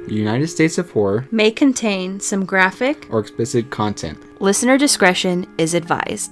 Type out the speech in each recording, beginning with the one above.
The United States of Horror may contain some graphic or explicit content. Listener discretion is advised.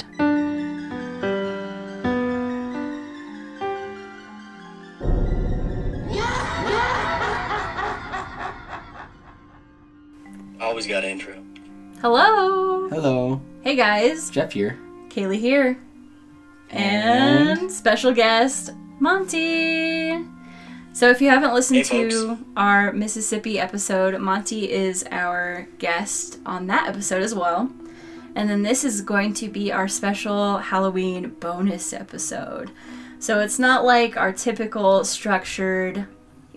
Always got intro. Hello. Hello. Hey guys. Jeff here. Kaylee here. And special guest, Monty. So if you haven't listened to our Mississippi episode, Monty is our guest on that episode as well. And then this is going to be our special Halloween bonus episode. So it's not like our typical structured,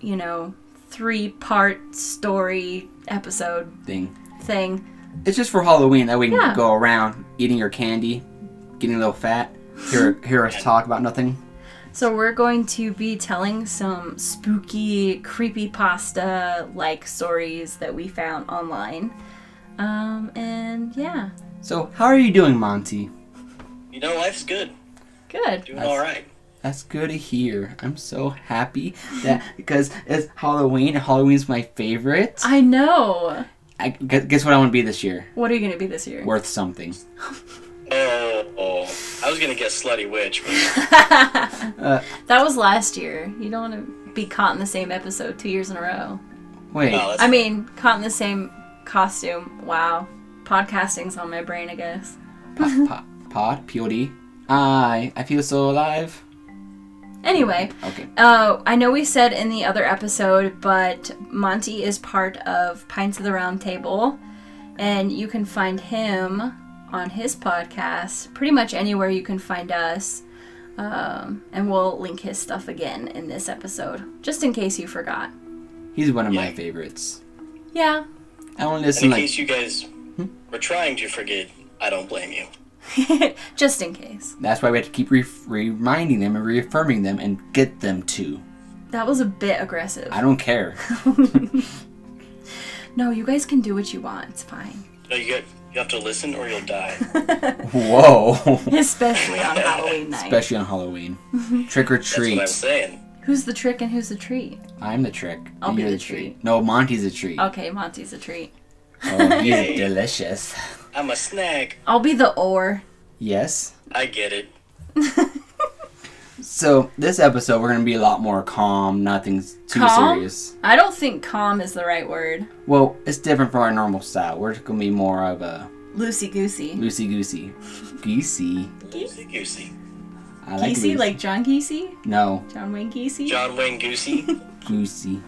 3-part story episode thing. It's just for Halloween that we can go around eating your candy, getting a little fat, hear us talk about nothing. So we're going to be telling some spooky, creepypasta-like stories that we found online. And yeah. So how are you doing, Monty? Life's good. Good. Doing all right. That's good to hear. I'm so happy that because it's Halloween. Halloween's my favorite. I know. Guess what I want to be this year? What are you going to be this year? Worth something. Oh. I was going to guess Slutty Witch. But... that was last year. You don't want to be caught in the same episode 2 years in a row. Wait. Oh, caught in the same costume. Wow. Podcasting's on my brain, I guess. Pod? P-O-D? I feel so alive. Anyway, okay. I know we said in the other episode, but Monty is part of Pints of the Round Table, and you can find him on his podcast pretty much anywhere you can find us, and we'll link his stuff again in this episode, just in case you forgot. He's one of my favorites. Yeah. I want to listen. In case you guys were trying to forget, I don't blame you. Just in case. That's why we have to keep reminding them and reaffirming them and get them to. That was a bit aggressive. I don't care. No, you guys can do what you want. It's fine. No, you have to listen or you'll die. Whoa. Especially on Halloween night. Especially on Halloween. Trick or treat. That's what I'm saying. Who's the trick and who's the treat? I'm the trick. I'll be the treat. No, Monty's a treat. Okay, Monty's a treat. Oh, he's delicious. I'm a snack. I'll be the or. Yes. I get it. So, this episode, we're going to be a lot more calm. Nothing's too serious. I don't think calm is the right word. Well, it's different from our normal style. We're going to be more of a... Loosey-goosey. Loosey-goosey. Goosey. Loosey-goosey. I like Kesey, like John Kesey? No. John Wayne Kesey? John Wayne Goosey. Goosey.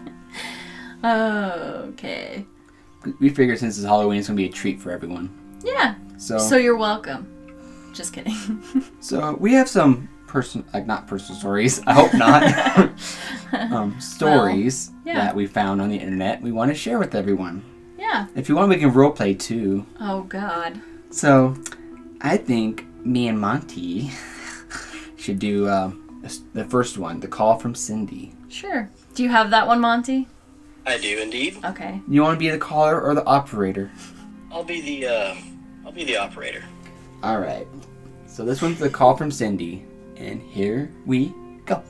Okay. We figured since it's Halloween, it's going to be a treat for everyone. Yeah. So you're welcome. Just kidding. So we have some not personal stories. I hope not. Stories that we found on the internet. We want to share with everyone. Yeah. If you want, we can roleplay too. Oh God. So, I think me and Monty should do the first one, the call from Cindy. Sure. Do you have that one, Monty? I do indeed. Okay. You want to be the caller or the operator? I'll be the operator. All right. So this one's the call from Cindy, and here we go.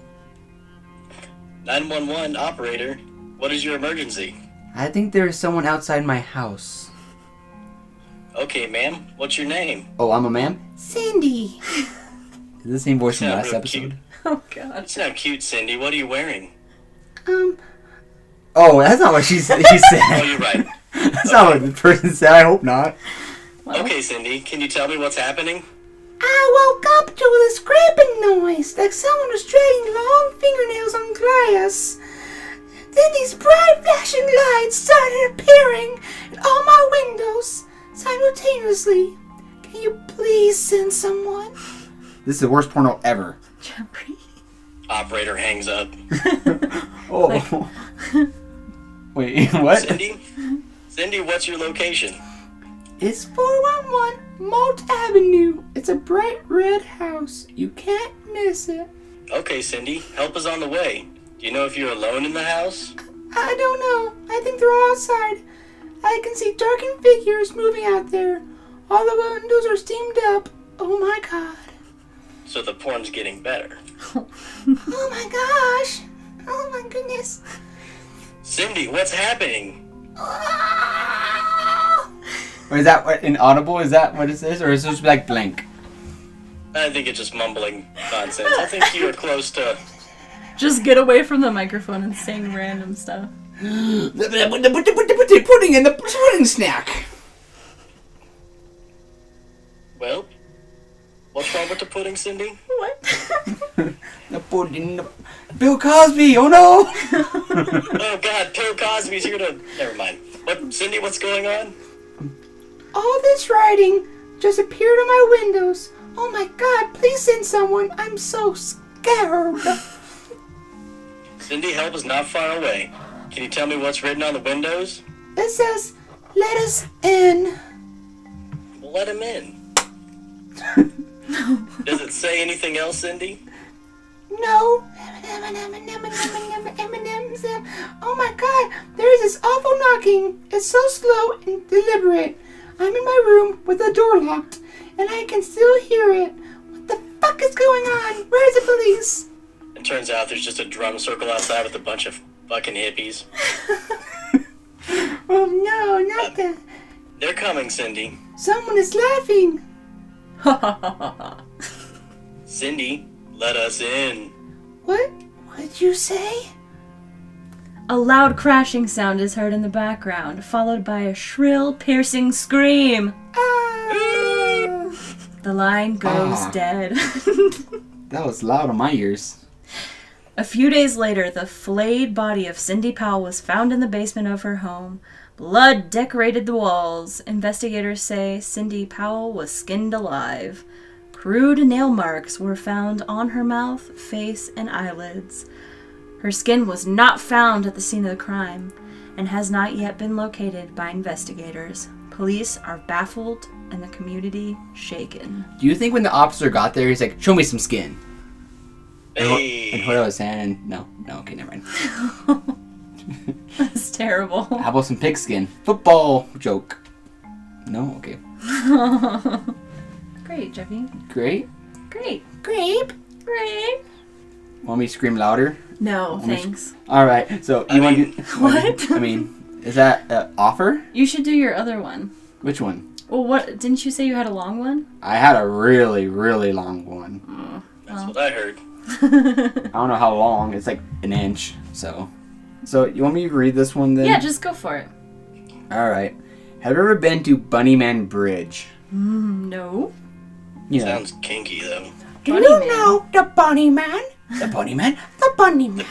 911 operator. What is your emergency? I think there is someone outside my house. Okay, ma'am. What's your name? Oh, I'm a ma'am? Cindy. Is this the same voice from last episode? Cute. Oh God. That's not cute, Cindy. What are you wearing? Oh, that's not what she said. Oh, you're right. That's not what the person said. I hope not. Well. Okay, Cindy. Can you tell me what's happening? I woke up to the scraping noise, like someone was dragging long fingernails on glass. Then these bright flashing lights started appearing at all my windows simultaneously. Can you please send someone? This is the worst porno ever. Jeffrey. Operator hangs up. Oh. Wait, what? Cindy, what's your location? It's 411 Malt Avenue. It's a bright red house. You can't miss it. Okay, Cindy. Help is on the way. Do you know if you're alone in the house? I don't know. I think they're all outside. I can see darkened figures moving out there. All the windows are steamed up. Oh my God. So the porn's getting better. Oh my gosh. Oh my goodness. Cindy, what's happening? Or is that what inaudible? Is that what it says, or is it supposed to be like blank? I think it's just mumbling nonsense. I think you are close to. Just get away from the microphone and sing random stuff. The pudding and the pudding snack. Well, what's wrong with the pudding, Cindy? What? The pudding. Bill Cosby. Oh no. Oh God, Bill Cosby's here to. Never mind. What, Cindy? What's going on? All this writing just appeared on my windows. Oh my God, please send someone. I'm so scared. Cindy, help is not far away. Can you tell me what's written on the windows? It says, let us in. Well, let him in. Does it say anything else, Cindy? No. M&M's. Oh my God, there is this awful knocking. It's so slow and deliberate. I'm in my room with the door locked, and I can still hear it. What the fuck is going on? Where's the police? It turns out there's just a drum circle outside with a bunch of fucking hippies. Oh no, not that. They're coming, Cindy. Someone is laughing. Cindy, let us in. What? What did you say? A loud crashing sound is heard in the background, followed by a shrill, piercing scream. Ah. The line goes dead. That was loud on my ears. A few days later, the flayed body of Cindy Powell was found in the basement of her home. Blood decorated the walls. Investigators say Cindy Powell was skinned alive. Crude nail marks were found on her mouth, face, and eyelids. Her skin was not found at the scene of the crime and has not yet been located by investigators. Police are baffled and the community shaken. Do you think when the officer got there, he's like, "Show me some skin"? Hey. And what I was saying, no, okay, never mind. That's terrible. How about some pig skin? Football joke. No, okay. Great, Jeffy. Great. Great. Grape? Great. Want me to scream louder? No, thanks. All right. So you want to? What? I mean, is that an offer? You should do your other one. Which one? Well, what? Didn't you say you had a long one? I had a really, really long one. That's what I heard. I don't know how long. It's like an inch. So you want me to read this one then? Yeah, just go for it. All right. Have you ever been to Bunnyman Bridge? No. Yeah. Sounds kinky though. Do Bunny you Man. know the bunny man? The Bunnyman? The bunny man.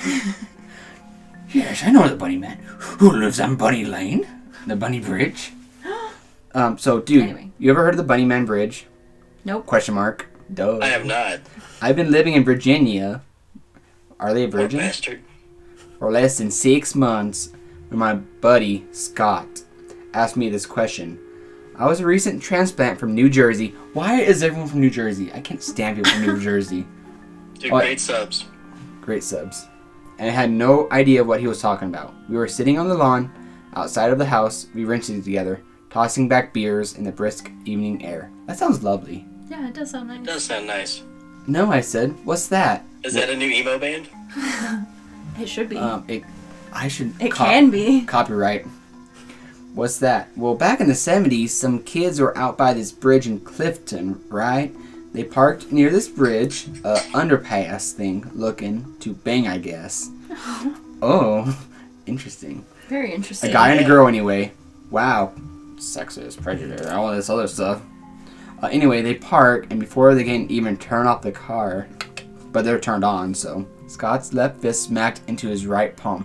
Yes, I know the Bunnyman. Who lives on Bunny Lane? The Bunny Bridge. So, dude, Anyway. you ever heard of the Bunnyman Bridge? Nope. Question mark. Duh. I have not. I've been living in Virginia. Are they a Poor virgin? bastard. For less than 6 months when my buddy, Scott, asked me this question. I was a recent transplant from New Jersey. Why is everyone from New Jersey? I can't stand people from New Jersey. Dude, What? great subs. Great subs. And I had no idea what he was talking about. We were sitting on the lawn outside of the house we rented together, tossing back beers in the brisk evening air. That sounds lovely. Yeah, it does sound nice. Does sound nice. No, I said. What's that? Is that a new emo band? It should be. I should. It can be. Copyright. What's that? Well, back in the 70s, some kids were out by this bridge in Clifton, right? They parked near this bridge, underpass thing, looking to bang, I guess. Oh, interesting. Very interesting. A guy and a girl, anyway. Wow. Sexist, prejudice, all this other stuff. Anyway, they park, and before they can even turn off the car, but they're turned on, so Scott's left fist smacked into his right palm.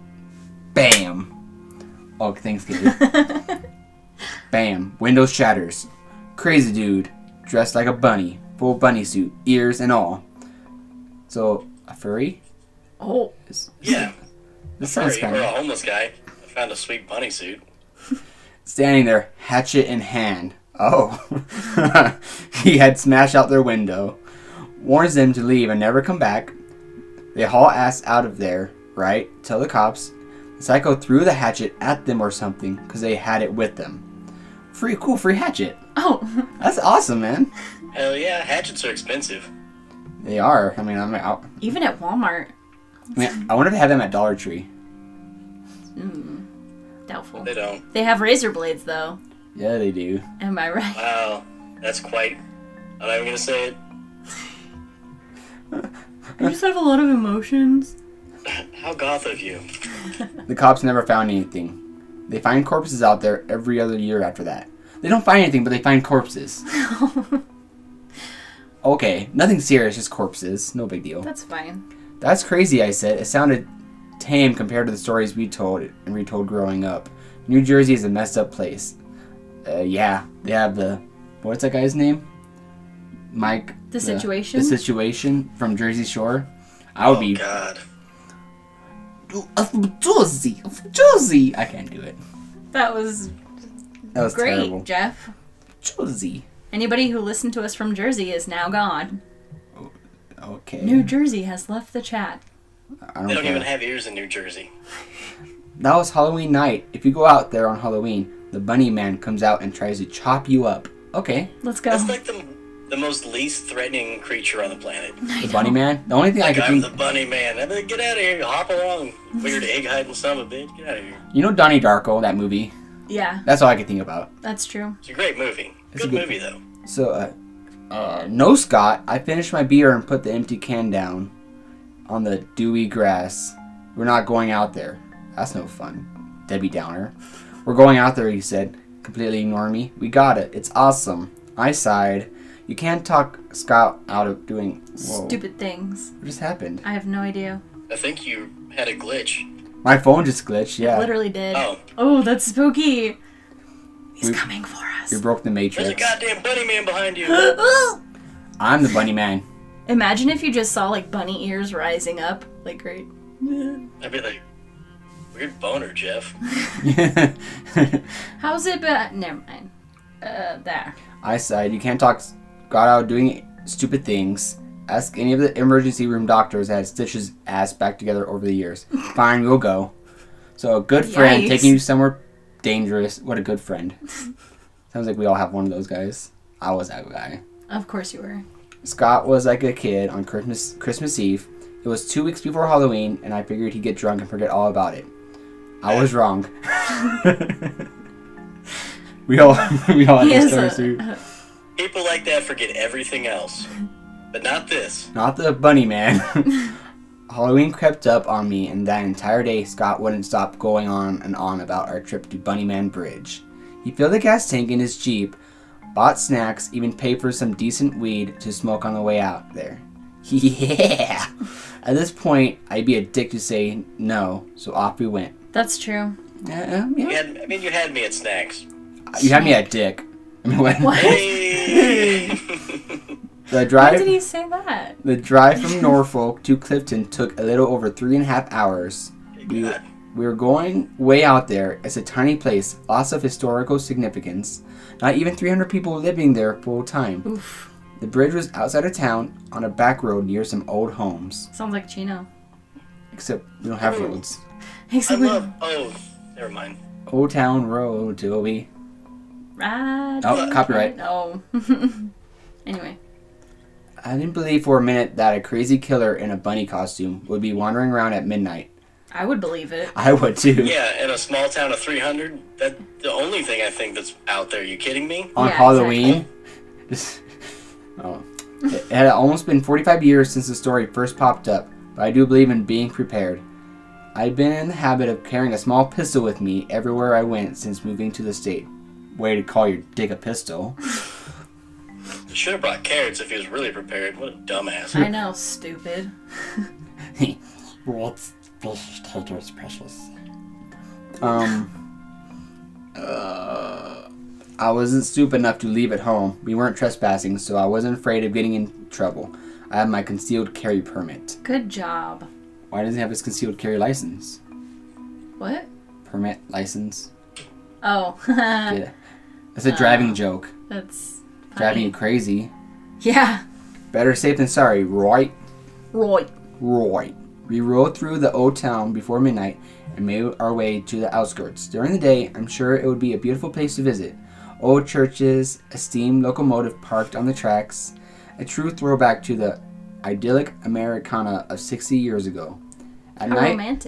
Bam! Oh, thanks, Kitty. Bam. Window shatters. Crazy dude. Dressed like a bunny. Full bunny suit. Ears and all. So, a furry? Oh. Yeah. This sounds Furry, kind or a of... homeless guy. I found a sweet bunny suit. Standing there, hatchet in hand. Oh. He had smashed out their window. Warns them to leave and never come back. They haul ass out of there, right? Tell the cops. The psycho threw the hatchet at them or something because they had it with them. Free hatchet. Oh. That's awesome, man. Hell yeah, hatchets are expensive. They are. I mean, I Even at Walmart. wonder if they have them at Dollar Tree. That Doubtful. They don't. They have razor blades, though. Yeah, they do. Am I right? Wow, that's quite. I'm not even gonna say it. I just have a lot of emotions. How goth of you. The cops never found anything. They find corpses out there every other year after that. They don't find anything, but they find corpses. Okay, nothing serious, just corpses. No big deal. That's fine. That's crazy, I said. It sounded tame compared to the stories we told and retold growing up. New Jersey is a messed up place. Yeah, they have the... What's that guy's name? Mike... The Situation? The Situation from Jersey Shore. I would be... God. Of Jersey! I can't do it. That was great, terrible. Jeff. Jersey. Anybody who listened to us from Jersey is now gone. Okay. New Jersey has left the chat. I They don't care. even have ears in New Jersey. That was Halloween night. If you go out there on Halloween, the bunny man comes out and tries to chop you up. Okay. Let's go. That's like the most least threatening creature on the planet. The bunny man? The only thing I Like, could I'm think... the bunny man. I mean, get out of here. Hop along. Weird egg hiding son of a bitch. Get out of here. You know Donnie Darko, that movie? Yeah, That's all I could think about. that's true. It's a great movie. It's a Good good- movie, though. So, no, Scott. I finished my beer and put the empty can down on the dewy grass. We're not going out there. That's no fun. Debbie Downer. We're going out there, he said, completely ignoring me. We got it. It's awesome. I sighed. You can't talk Scott out of doing... Whoa. Stupid things. What just happened? I have no idea. I think you had a glitch. My phone just glitched, yeah. Literally did. Oh, Oh, that's spooky. He's We- coming for us. We broke the there's a Matrix. goddamn bunny man behind you. I'm the bunny man. Imagine if you just saw like bunny ears rising up, like great. I'd be like, weird boner, Jeff. How's it? But never mind. There. I sighed. You can't talk Scott out doing stupid things. Ask any of the emergency room doctors that had stitched his ass back together over the years. Fine, we'll go. So a good friend Yikes. taking you somewhere dangerous. What a good friend. Sounds like we all have one of those guys. I was that guy. Of course you were. Scott was like a kid on Christmas Eve. It was 2 weeks before Halloween, and I figured he'd get drunk and forget all about it. I was wrong. we all had He this is story a- too. People like that forget everything else. But not this. Not the bunny man. Halloween crept up on me, and that entire day, Scott wouldn't stop going on and on about our trip to Bunnyman Bridge. He filled the gas tank in his Jeep, bought snacks, even paid for some decent weed to smoke on the way out there. Yeah! At this point, I'd be a dick to say no, so off we went. That's true. Yeah. You had me at snacks. You had me at dick. I mean, what? What? Hey! The Why drive. did he say that? The drive from Norfolk to Clifton took a little over 3.5 hours. God. We were going way out there. It's a tiny place, lots of historical significance. Not even 300 people living there full time. Oof. The bridge was outside of town on a back road near some old homes. Sounds like Chino. Except we don't have roads. I Except we love. Oh, never mind. Old Town Road, Toby. Ride. Oh, copyright. Oh. Anyway. I didn't believe for a minute that a crazy killer in a bunny costume would be wandering around at midnight. I would believe it. I would too. Yeah, in a small town of 300, that's the only thing I think that's out there. You kidding me? On Yeah, Halloween. Oh. It had almost been 45 years since the story first popped up, but I do believe in being prepared. I've been in the habit of carrying a small pistol with me everywhere I went since moving to the state. Way to call your dick a pistol. Should have brought carrots if he was really prepared. What a dumbass. I know, stupid. What's taters precious? I wasn't stupid enough to leave at home. We weren't trespassing, so I wasn't afraid of getting in trouble. I have my concealed carry permit. Good job. Why doesn't he have his concealed carry license? What? Permit license? Oh. Yeah. That's a driving joke. That's Driving you funny. crazy. Yeah. Better safe than sorry, right? Roy. Right. We rode through the old town before midnight and made our way to the outskirts. During the day, I'm sure it would be a beautiful place to visit. Old churches, a steam locomotive parked on the tracks, a true throwback to the idyllic Americana of 60 years ago. At How night, romantic.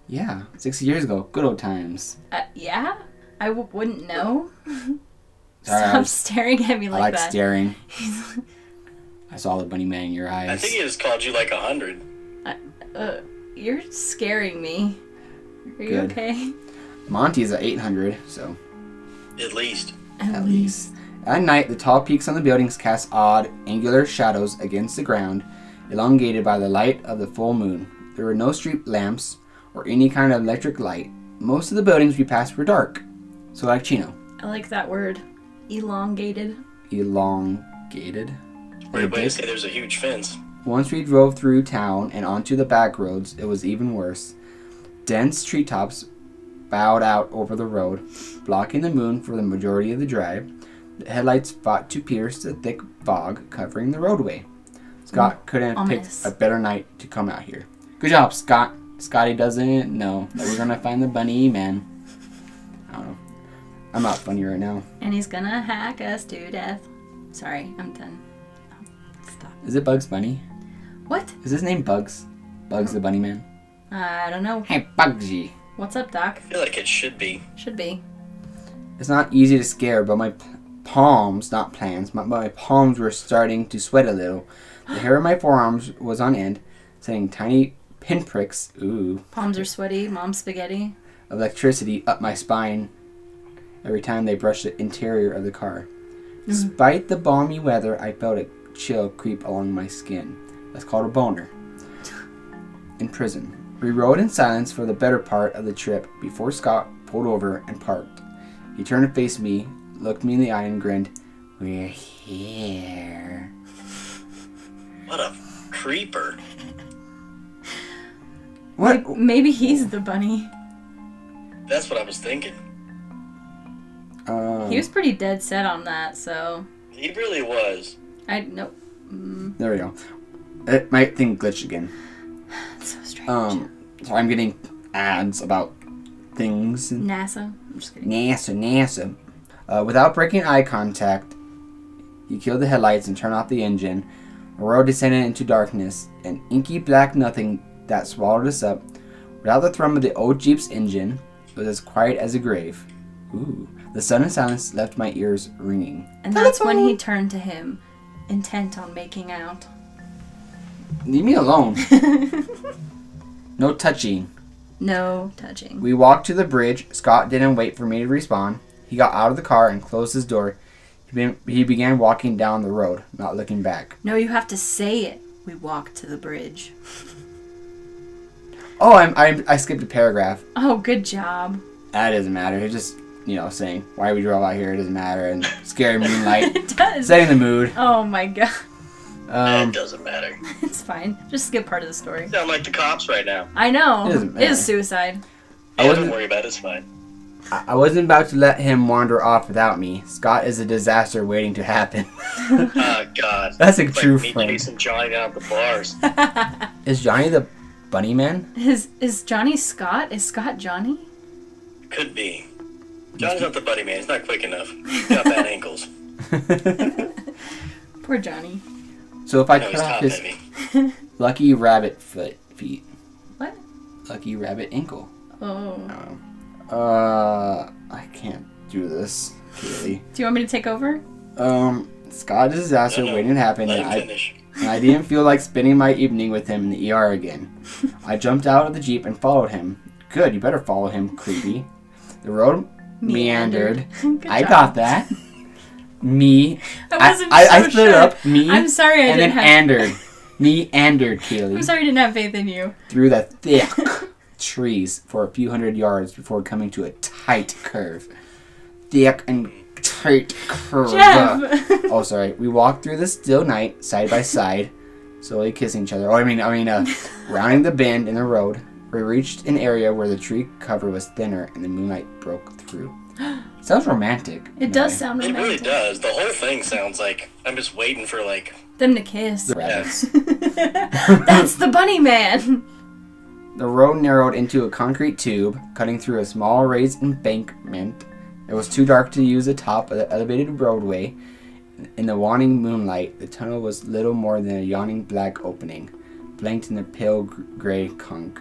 Yeah, 60 years ago. Good old times. Yeah? I wouldn't know. Sorry, Stop staring at me I like like that. staring. I saw the bunny man in your eyes. I think he just called you like 100. You're scaring me. Are you Good. okay? Monty's at 800, so At least. at least. At night, the tall peaks on the buildings cast odd, angular shadows against the ground, elongated by the light of the full moon. There were no street lamps or any kind of electric light. Most of the buildings we passed were dark. So like Chino. I like that word. Elongated. Elongated. Weird way to say there's a huge fence. Once we drove through town and onto the back roads, it was even worse. Dense treetops bowed out over the road, blocking the moon for the majority of the drive. The headlights fought to pierce the thick fog covering the roadway. Scott couldn't have Ominous. picked a better night to come out here. Good job, Scott. Scotty doesn't know that we're gonna find the bunny man. I don't know. I'm not funny right now. And he's gonna hack us to death. Sorry, I'm done. Stop. Is it Bugs Bunny? What? Is his name Bugs? Bugs the Bunny Man? I don't know. Hey, Bugsy. What's up, Doc? I feel like it should be. Should be. It's not easy to scare, but my palms, not plans, my palms were starting to sweat a little. The hair on my forearms was on end, sending tiny pinpricks, Palms are sweaty. Mom's spaghetti. of electricity up my spine every time they brushed the interior of the car. Despite the balmy weather, I felt a chill creep along my skin. That's called a boner. In prison. We rode in silence for the better part of the trip before Scott pulled over and parked. He turned to face me, looked me in the eye, and grinned. We're here. What a creeper. What? Maybe he's the bunny. That's what I was thinking. He was pretty dead set on that, so He really was. nope. There we go. My thing glitched again. That's so strange. So I'm getting ads about things. NASA. I'm just kidding. NASA. Without breaking eye contact, he killed the headlights and turned off the engine. The road descended into darkness, an inky black nothing that swallowed us up. Without the thrum of the old Jeep's engine, it was as quiet as a grave. Ooh. The sudden silence left my ears ringing. And that's when he turned to him, intent on making out. Leave me alone. No touching. No touching. We walked to the bridge. Scott didn't wait for me to respond. He got out of the car and closed his door. He began walking down the road, not looking back. No, you have to say it. We walked to the bridge. Oh, I skipped a paragraph. Oh, good job. That doesn't matter. It's just, saying why we drove out here. It doesn't matter. And scary moonlight. It does. Setting the mood. Oh my god. That doesn't matter. It's fine. Just skip part of the story. You sound like the cops right now. I know. It doesn't It is matter. suicide. Yeah, wasn't- don't worry about it. It's fine. I wasn't about to let him wander off without me. Scott is a disaster waiting to happen. Oh, God. That's a It's true like me friend. chasing Johnny down at the bars. Is Johnny the bunny man? Is Johnny Scott? Is Scott Johnny? Could be. Johnny's not the buddy man. He's not quick enough. He's got bad ankles. Poor Johnny. So if I No, cut he's off top his heavy. lucky rabbit feet, What? lucky rabbit ankle. Oh. I can't do this, Kaylee. Do you want me to take over? Scott is a disaster No, waiting to happen, Let and him finish. I didn't feel like spending my evening with him in the ER again. I jumped out of the Jeep and followed him. Good, you better follow him, creepy. The road meandered. Good I job. got that. Me. I wasn't I so split sure. up. Me. I'm sorry I and didn't then have... andered. Meandered, Kaylee. I'm sorry I didn't have faith in you. Through the thick trees for a few hundred yards before coming to a tight curve. Thick and tight curve. Jeff! Oh, sorry. We walked through the still night, side by side, slowly kissing each other. Rounding the bend in the road. We reached an area where the tree cover was thinner and the moonlight broke through. Sounds romantic. It does sound It really romantic. does. The whole thing sounds like I'm just waiting for, like, Them to kiss. Rabbits. That's the bunny man. The road narrowed into a concrete tube, cutting through a small raised embankment. It was too dark to use the top of the elevated roadway. In the waning moonlight, the tunnel was little more than a yawning black opening, blanked in the pale gray concrete.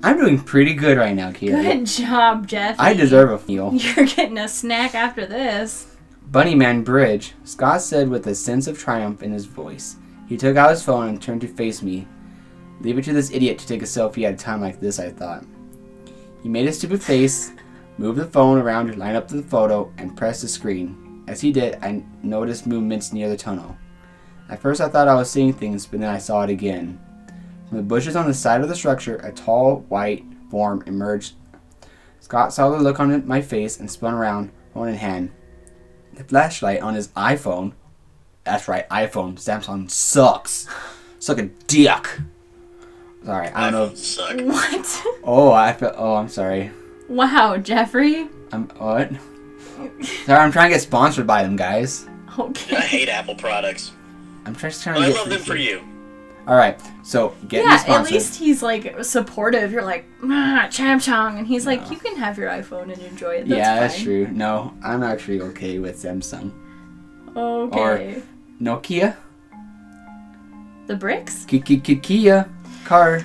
I'm doing pretty good right now, Kia. Good job, Jeff. I deserve a meal. You're getting a snack after this. Bunnyman Bridge, Scott said with a sense of triumph in his voice. He took out his phone and turned to face me. Leave it to this idiot to take a selfie at a time like this, I thought. He made a stupid face, moved the phone around to line up the photo, and pressed the screen. As he did, I noticed movements near the tunnel. At first I thought I was seeing things, but then I saw it again. From the bushes on the side of the structure, a tall, white form emerged. Scott saw the look on my face and spun around, phone in hand. The flashlight on his iPhone. That's right, iPhone. Samsung sucks. Suck a dick. Sorry, I don't know. Suck. What? Oh, I'm sorry. Wow, Jeffrey. What? Sorry, I'm trying to get sponsored by them, guys. Okay. I hate Apple products. I'm just trying to I get love them for free you. Alright, so get me Yeah, sponsored. at least he's like supportive. You're like, Samsung, and he's like, you can have your iPhone and enjoy it. That's yeah, that's fine. true. No, I'm actually okay with Samsung. Okay. Nokia? The bricks? Kia car.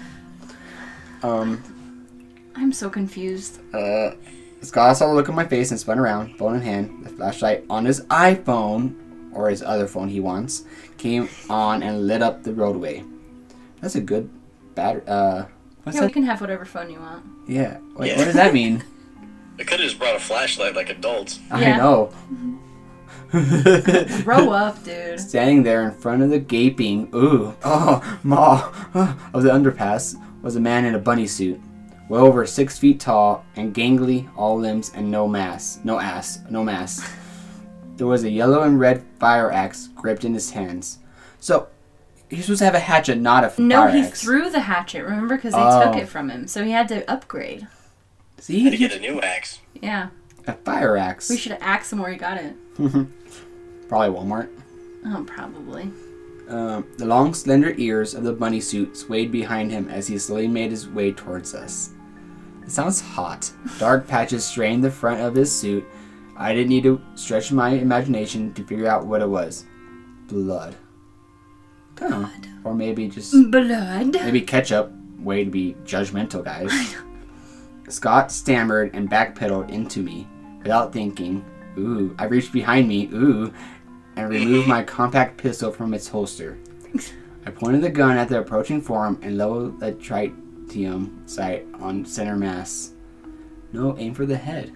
I'm so confused. Scott saw the look on my face and spun around, phone in hand. The flashlight on his iPhone, or his other phone he wants, came on and lit up the roadway. That's a good battery. What's Yeah, you that? can have whatever phone you want. Yeah. Wait, Yeah. what does that mean? I could have just brought a flashlight like adults. I Yeah. know. Grow up, dude. Standing there in front of the gaping maw of the underpass was a man in a bunny suit, well over 6 feet tall and gangly, all limbs and no mass. There was a yellow and red fire axe gripped in his hands. So you're supposed to have a hatchet, not a No, fire he axe. threw the hatchet, remember? Because they Oh. took it from him. So he had to upgrade. See, Had to get a new axe. Yeah. a fire axe. We should have asked him where he got it. Probably Walmart. Oh, probably. The long, slender ears of the bunny suit swayed behind him as he slowly made his way towards us. It sounds hot. Dark patches strained the front of his suit. I didn't need to stretch my imagination to figure out what it was. Blood. Oh. Or maybe just... Blood. Maybe ketchup. Way to be judgmental, guys. Scott stammered and backpedaled into me. Without thinking, ooh, I reached behind me, ooh, and removed my compact pistol from its holster. I pointed the gun at the approaching form and leveled the tritium sight on center mass. No, aim for the head.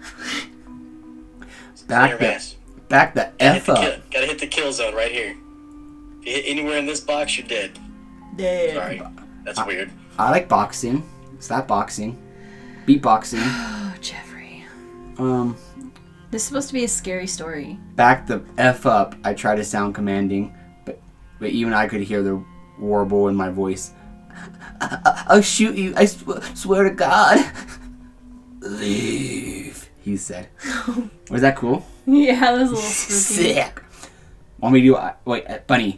Back the F up. Gotta hit the kill zone right here. If you hit anywhere in this box, you're dead. Dead. Sorry. That's weird. I like boxing. Slap boxing. Beatboxing. Oh, Jeffrey. This is supposed to be a scary story. Back the F up. I tried to sound commanding, but even I could hear the warble in my voice. I'll shoot you. I swear to God. Leave, he said. Was that cool? Yeah, that was a little spooky. Sick. Want me to do... wait, Bunny.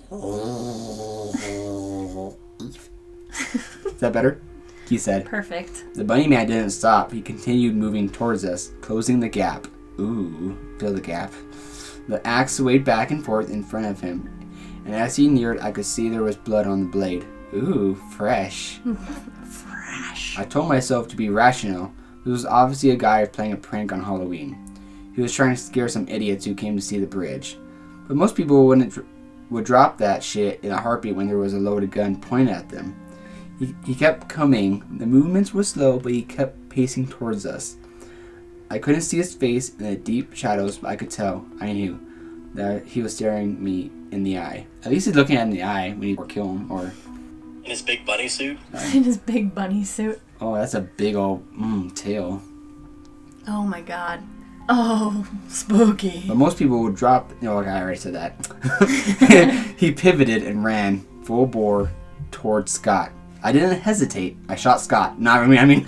Is that better? He said. Perfect. The bunny man didn't stop. He continued moving towards us, closing the gap. Ooh, fill the gap. The axe swayed back and forth in front of him, and as he neared, I could see there was blood on the blade. Ooh, fresh. Fresh. I told myself to be rational. This was obviously a guy playing a prank on Halloween. He was trying to scare some idiots who came to see the bridge. But most people would drop that shit in a heartbeat when there was a loaded gun pointed at them. He kept coming. The movements were slow, but he kept pacing towards us. I couldn't see his face in the deep shadows, but I could tell. I knew that he was staring me in the eye. At least he's looking at me in the eye when he or kill him. Or In his big bunny suit. In his big bunny suit. oh, that's a big old tail. Oh my god. Oh, spooky. But most people would drop. No, okay, I already said that. He pivoted and ran full bore towards Scott. I didn't hesitate. I shot Scott. Not me. I mean.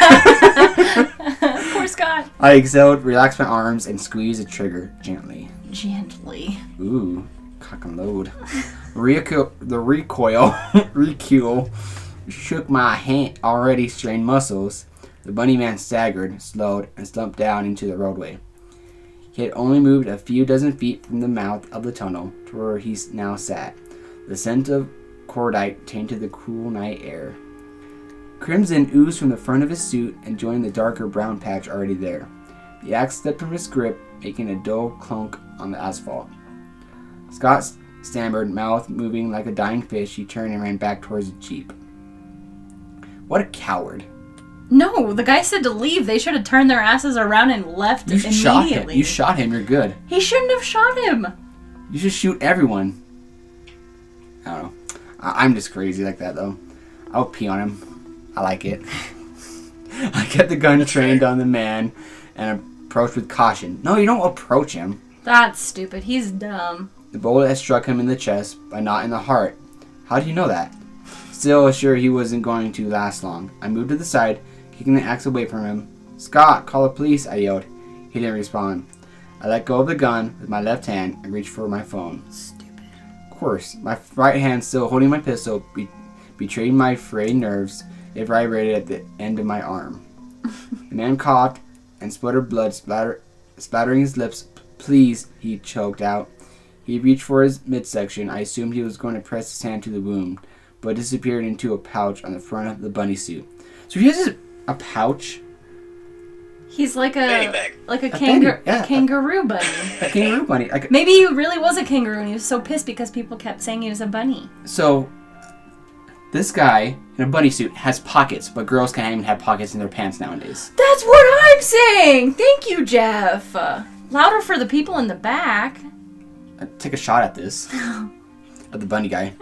Poor Scott. I exhaled, relaxed my arms, and squeezed the trigger gently. Gently. Ooh, cock and load. The recoil shook my hand, already strained muscles. The bunny man staggered, slowed, and slumped down into the roadway. He had only moved a few dozen feet from the mouth of the tunnel to where he now sat. The scent of cordite tainted the cool night air. Crimson oozed from the front of his suit and joined the darker brown patch already there. The axe slipped from his grip, making a dull clunk on the asphalt. Scott stammered, mouth moving like a dying fish. He turned and ran back towards the Jeep. What a coward. No, the guy said to leave. They should have turned their asses around and left You shot him. immediately. You shot him. You're good. He shouldn't have shot him. You should shoot everyone. I don't know. I'm just crazy like that, though. I'll pee on him. I like it. I kept the gun trained on the man and approached with caution. No, you don't approach him. That's stupid. He's dumb. The bullet had struck him in the chest, but not in the heart. How do you know that? Still sure he wasn't going to last long. I moved to the side, kicking the axe away from him. Scott, call the police, I yelled. He didn't respond. I let go of the gun with my left hand and reached for my phone. Stupid. Of course, my right hand still holding my pistol betrayed my frayed nerves. It vibrated at the end of my arm. The man coughed and sputtered blood splattering his lips. Please, he choked out. He reached for his midsection. I assumed he was going to press his hand to the wound, but it disappeared into a pouch on the front of the bunny suit. So he has a pouch? He's like Fanny a bag. kangaroo bunny. A kangaroo bunny. Maybe he really was a kangaroo and he was so pissed because people kept saying he was a bunny. So, this guy in a bunny suit has pockets, but girls can't even have pockets in their pants nowadays. That's what I'm saying! Thank you, Jeff. Louder for the people in the back. Take a shot at this. At the bunny guy.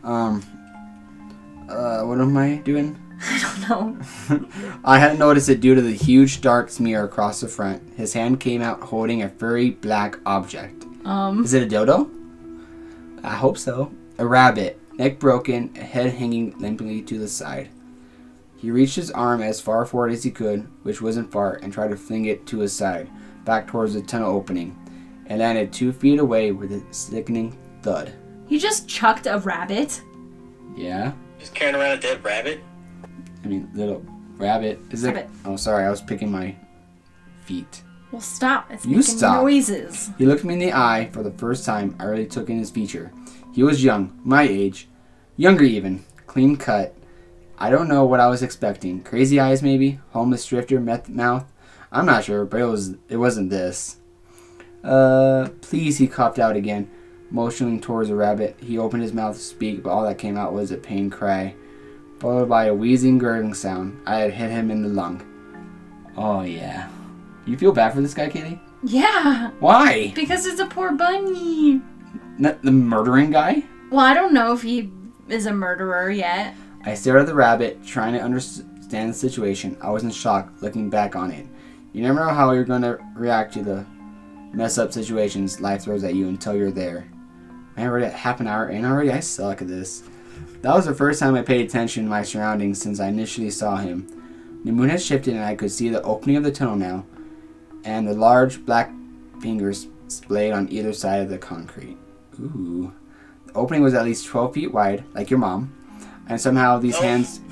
What am I doing? I don't know. I hadn't noticed it due to the huge dark smear across the front. His hand came out holding a furry black object. Is it a dodo? I hope so. A rabbit, neck broken, head hanging limply to the side. He reached his arm as far forward as he could, which wasn't far, and tried to fling it to his side, back towards the tunnel opening. It landed 2 feet away with a sickening thud. You just chucked a rabbit? Yeah? Just carrying around a dead rabbit? I mean, little rabbit. Is it? Rabbit. Oh, sorry, I was picking my feet. Well, stop. It's You making stop. noises. He looked me in the eye for the first time. I really took in his feature. He was young, my age. Younger even. Clean cut. I don't know what I was expecting. Crazy eyes maybe? Homeless drifter, meth mouth? I'm not sure, but it wasn't this. Please, he coughed out again, motioning towards the rabbit. He opened his mouth to speak, but all that came out was a pained cry, followed by a wheezing, gurgling sound. I had hit him in the lung. Oh, yeah. You feel bad for this guy, Katie? Yeah. Why? Because it's a poor bunny. Not the murdering guy? Well, I don't know if he is a murderer yet. I stared at the rabbit, trying to understand the situation. I was in shock, looking back on it. You never know how you're going to react to the mess-up situations life throws at you until you're there. Man, already at half an hour in already? I suck at this. That was the first time I paid attention to my surroundings since I initially saw him. The moon had shifted and I could see the opening of the tunnel now, and the large black fingers splayed on either side of the concrete. Ooh. The opening was at least 12 feet wide, like your mom, and somehow these hands...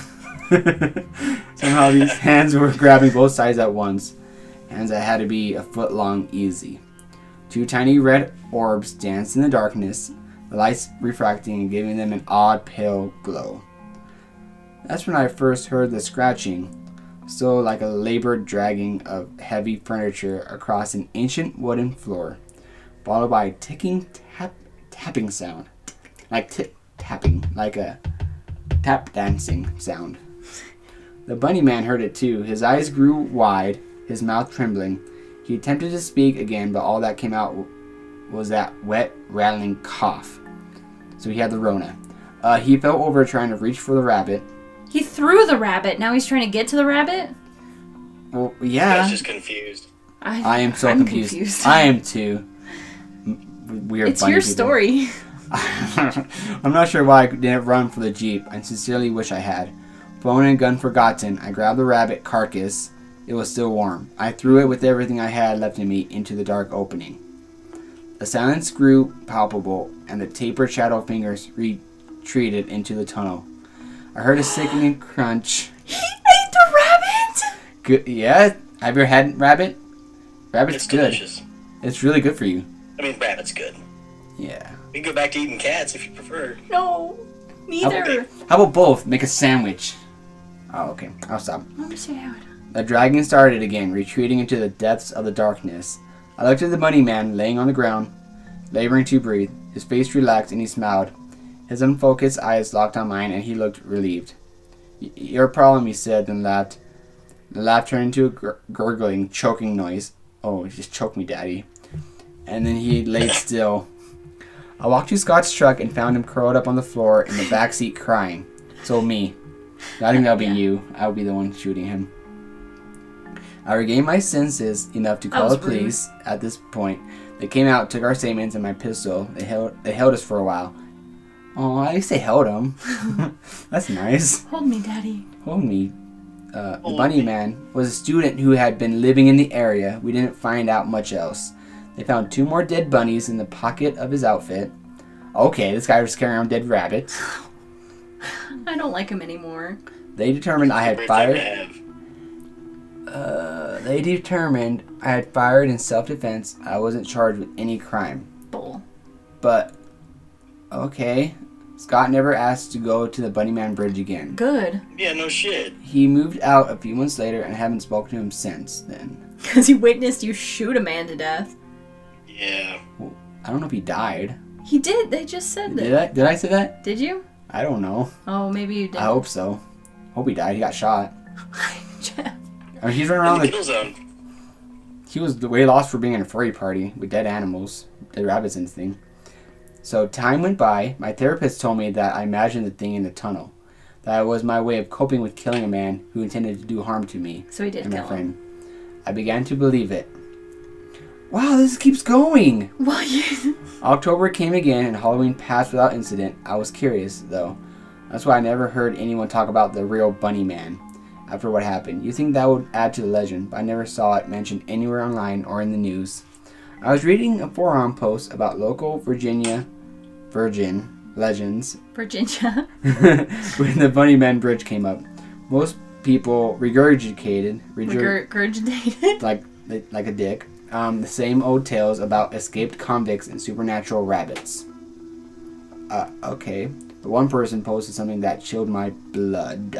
somehow these hands were grabbing both sides at once. Hands that had to be a foot long easy. 2 tiny red orbs danced in the darkness, the lights refracting and giving them an odd pale glow. That's when I first heard the scratching, so like a labored dragging of heavy furniture across an ancient wooden floor, followed by a ticking tapping sound. Like tapping, like a tap dancing sound. The bunny man heard it too. His eyes grew wide, his mouth trembling. He attempted to speak again, but all that came out was that wet, rattling cough. So he had the Rona. He fell over trying to reach for the rabbit. He threw the rabbit. Now he's trying to get to the rabbit? Well, I yeah. was just confused. I am so I'm confused. I am too. Weird. It's bunny your people. story. I'm not sure why I didn't run for the Jeep. I sincerely wish I had. Phone and gun forgotten. I grabbed the rabbit carcass. It was still warm. I threw it with everything I had left in me into the dark opening. The silence grew palpable, and the tapered shadow fingers retreated into the tunnel. I heard a sickening crunch. He ate the rabbit! Good, yeah? Have you had rabbit? Rabbit's It's good. delicious. It's really good for you. I mean, rabbit's good. Yeah. We can go back to eating cats if you prefer. No, neither. How about both? Make a sandwich. Oh, okay. I'll stop. Let me see how it. The dragon started again, retreating into the depths of the darkness. I looked at the bunny man laying on the ground, laboring to breathe. His face relaxed and he smiled. His unfocused eyes locked on mine and he looked relieved. Your problem, he said, and laughed. The laugh turned into a gurgling, choking noise. Oh, he just choked me, Daddy. And then he laid still. I walked to Scott's truck and found him curled up on the floor in the back seat crying. So me. I think that'll be you. I'll be the one shooting him. I regained my senses enough to call the police. At this point, they came out, took our statements and my pistol. They held us for a while. Oh, at least they held him. That's nice. Hold me, Daddy. Hold me. The bunny man was a student who had been living in the area. We didn't find out much else. They found 2 more dead bunnies in the pocket of his outfit. Okay, this guy was carrying around dead rabbits. I don't like him anymore. They determined I had fired. In self-defense. I wasn't charged with any crime. Bull. But okay, Scott never asked to go to the Bunnyman Bridge again. Good. Yeah, no shit. He moved out a few months later and haven't spoken to him since then. Because he witnessed you shoot a man to death. Yeah. Well, I don't know if he died. He did. They just said that. Did I say that? Did you? I don't know. Oh, maybe you did. I hope so. Hope he died. He got shot. I mean, he's running around In the kill zone. He was way lost for being in a furry party with dead animals, dead rabbits and thing. So time went by. My therapist told me that I imagined the thing in the tunnel. That was my way of coping with killing a man who intended to do harm to me. So he did and kill my friend. him. I began to believe it. Wow, this keeps going. Well, you... October came again and Halloween passed without incident. I was curious, though. That's why I never heard anyone talk about the real Bunny Man after what happened. You think that would add to the legend, but I never saw it mentioned anywhere online or in the news. I was reading a forum post about local Virgin legends Virginia. when the Bunny Man Bridge came up. Most people regurgitated like a dick. The same old tales about escaped convicts and supernatural rabbits. Okay. But one person posted something that chilled my blood.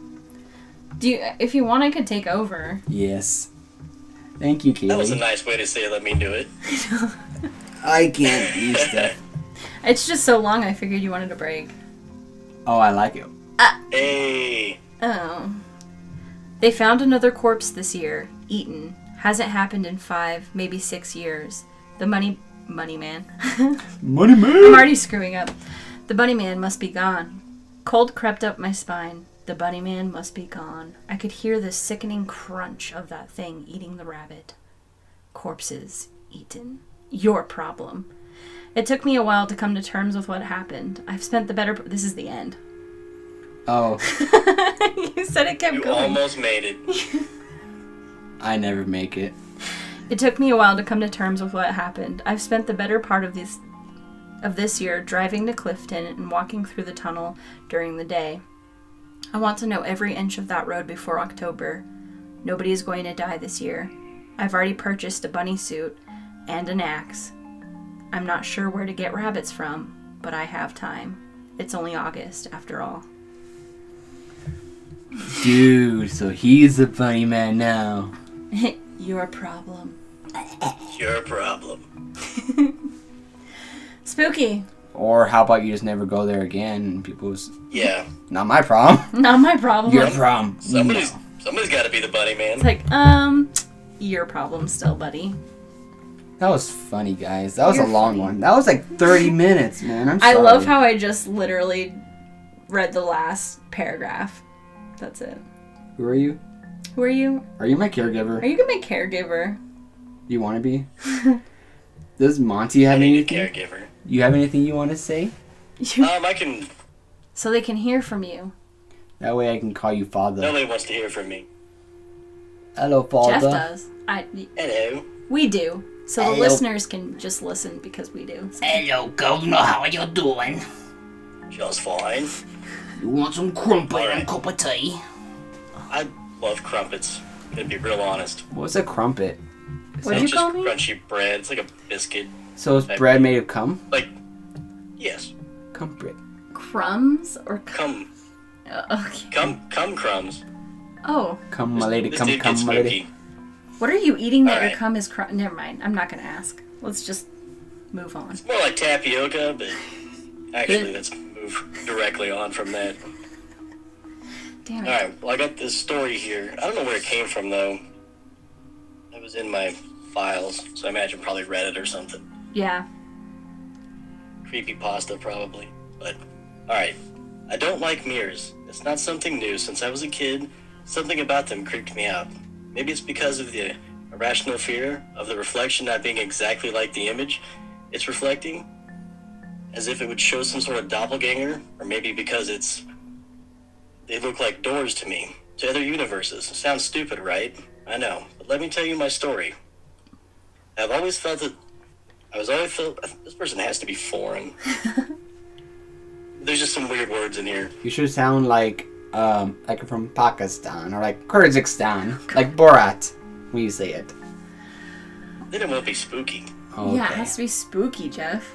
If you want, I could take over. Yes. Thank you, Kaylee. That was a nice way to say let me do it. I can't do stuff. It's just so long, I figured you wanted a break. Oh, I like it. Hey. Oh. They found another corpse this year, eaten. Hasn't happened in 5, maybe 6 years. The Money Man. Money Man! I'm already screwing up. The Bunny Man must be gone. Cold crept up my spine. The Bunny Man must be gone. I could hear the sickening crunch of that thing eating the rabbit. Corpses eaten. Your problem. It took me a while to come to terms with what happened. I've spent the better... This is the end. Oh. You said it kept You going. almost made it. I never make it. It took me a while to come to terms with what happened. I've spent the better part of this year driving to Clifton and walking through the tunnel during the day. I want to know every inch of that road before October. Nobody is going to die this year. I've already purchased a bunny suit and an axe. I'm not sure where to get rabbits from, but I have time. It's only August, after all. Dude, so he's the Bunny Man now. Your problem. Your problem. Spooky. Or how about you just never go there again and people's... Yeah. Not my problem. Not my problem. Your problem. Somebody's No. got to be the Bunny Man. It's like, your problem still, buddy. That was funny, guys. That was You're a long funny. one. That was like 30 minutes, man. I'm I sorry. love how I just literally read the last paragraph. That's it. Who are you? Who are you? Are you my caregiver? Are you my caregiver? You want to be? Does Monty I have need a anything? caregiver. You have anything you want to say? I can... So they can hear from you. That way I can call you father. Nobody wants to hear from me. Hello, father. Jeff does. Hello. We do. So Hello. the listeners can just listen because we do. Hello, governor. How are you doing? Just fine. You want some crumpet Alright. and a cup of tea? I love crumpets. Gonna be real honest. What's a crumpet? What'd It's you call just me? crunchy bread. It's like a biscuit. So is bread made of cum? Like, yes. Cum bread. Crumbs or Come. Okay. Cum crumbs. Oh, Come, my lady, This come, did get come, my lady. spooky. what are you eating that your Alright. cum is Never mind. I'm not gonna ask. Let's just move on. It's more like tapioca, but actually let's move directly on from that. Damn it. Alright, well I got this story here. I don't know where it came from though. It was in my files, so I imagine probably Reddit or something. Yeah. Creepypasta probably. But alright. I don't like mirrors. It's not something new. Since I was a kid, something about them creeped me out. Maybe it's because of the irrational fear of the reflection not being exactly like the image it's reflecting, as if it would show some sort of doppelganger, or maybe because they look like doors to me, to other universes. Sounds stupid, right? I know, but let me tell you my story. I've always felt that this person has to be foreign. There's just some weird words in here. You should sound like from Pakistan or like Kyrgyzstan, like Borat when you say it. Then it won't be spooky. Okay. Yeah, it has to be spooky, Jeff.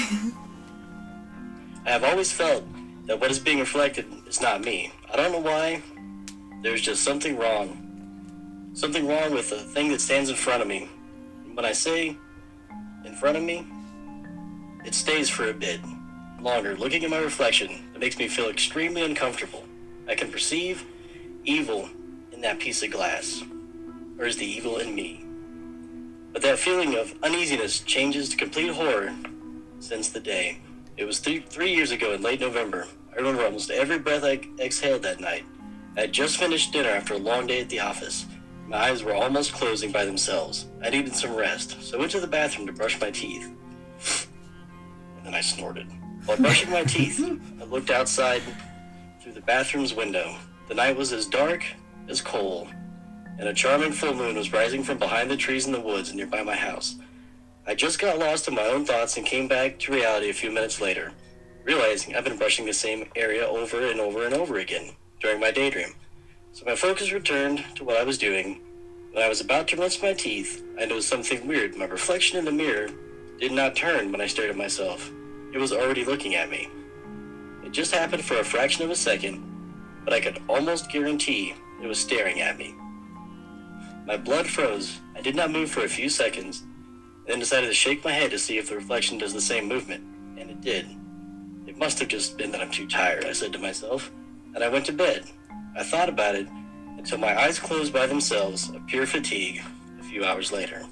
I have always felt that what is being reflected is not me. I don't know why. There's just something wrong. Something wrong with the thing that stands in front of me. And when I say in front of me, it stays for a bit longer. Looking at my reflection, it makes me feel extremely uncomfortable. I can perceive evil in that piece of glass. Or is the evil in me? But that feeling of uneasiness changes to complete horror since the day. It was 3 years ago in late November. I remember almost every breath I exhaled that night. I had just finished dinner after a long day at the office. My eyes were almost closing by themselves. I needed some rest, so I went to the bathroom to brush my teeth. And then I snorted. While brushing my teeth, I looked outside through the bathroom's window. The night was as dark as coal, and a charming full moon was rising from behind the trees in the woods nearby my house. I just got lost in my own thoughts and came back to reality a few minutes later, realizing I've been brushing the same area over and over and over again during my daydream. So my focus returned to what I was doing. When I was about to rinse my teeth, I noticed something weird. My reflection in the mirror did not turn when I stared at myself. It was already looking at me. It just happened for a fraction of a second, but I could almost guarantee it was staring at me. My blood froze. I did not move for a few seconds, then decided to shake my head to see if the reflection does the same movement, and it did. It must have just been that I'm too tired, I said to myself, and I went to bed. I thought about it until my eyes closed by themselves of pure fatigue a few hours later.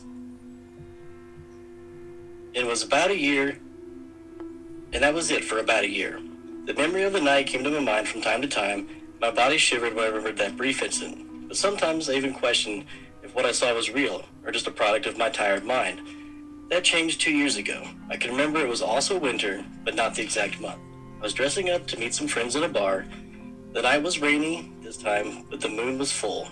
It was about a year, and that was it for about a year. The memory of the night came to my mind from time to time. My body shivered when I remembered that brief incident, but sometimes I even questioned if what I saw was real or just a product of my tired mind. That changed 2 years ago. I can remember it was also winter, but not the exact month. I was dressing up to meet some friends at a bar. The night was rainy this time, but the moon was full.